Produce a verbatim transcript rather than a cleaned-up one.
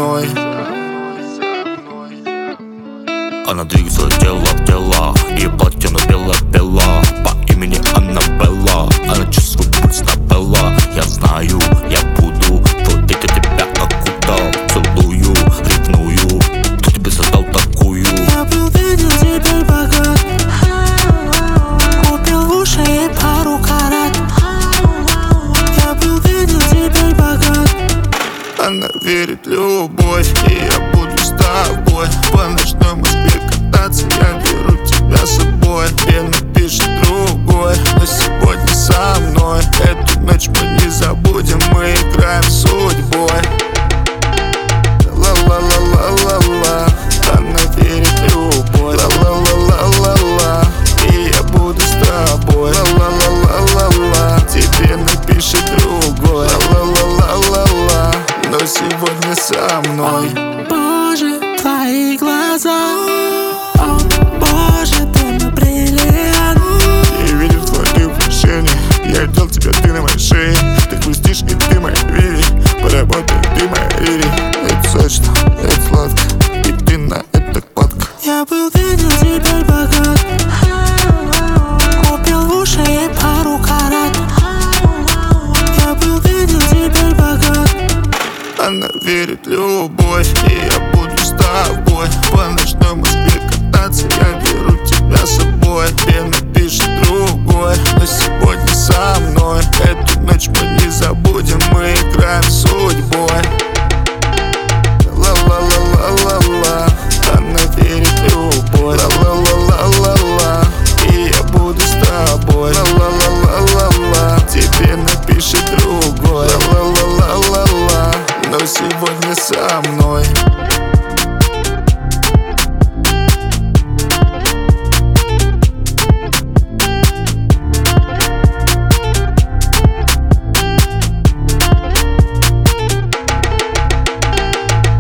мной. Она двигается тело в тело, и платье на бело-бело. По имени Аннабелла, она чувствует пульс на Белла. Я знаю, я буду творить, я тебя окутал. Целую, ревную, кто тебе создал такую? Я был беден, теперь богат. Купил уши и пару карат. Я был беден, теперь богат. Она верит в любовь, и я буду с тобой. По ночной Москве кататься, я беру тебя с собой. Мне напишет другой, но сегодня со мной. Эту ночь мы не забудем, мы играем с судьбой. Ла-ла-ла-ла-ла-ла, она верит в любовь. Ла-ла-ла-ла-ла-ла, и я буду с тобой. Ла-ла-ла-ла-ла-ла, тебе напишет другой. Ла-ла-ла-ла-ла-ла, но сегодня со мной. О, Боже, твои глаза. О, Боже, ты мой бриллиант. Я видел твои украшения, я видел тебя, ты на моей шее. Ты хрустишь, и ты моя Рири. Поработай, ты моя Рири. Это сочно, это сладко, и ты на это кладка. Я был беден, теперь богат. Купил уши и пару карат. Я был беден, теперь богат. Она верит в любовь, и я буду с тобой. По ночной Москве кататься, я беру тебя с собой. Мне напишет другой, но сегодня со мной. Эту ночь мы не забудем, мы играем с судьбой. Ла-ла-ла-ла-ла-ла, она верит в любовь. Ла-ла-ла-ла-ла-ла, и я буду с тобой. Ла-ла-ла-ла-ла-ла, тебе напишет другой. Ла-ла-ла-ла-ла-ла, но сегодня со мной.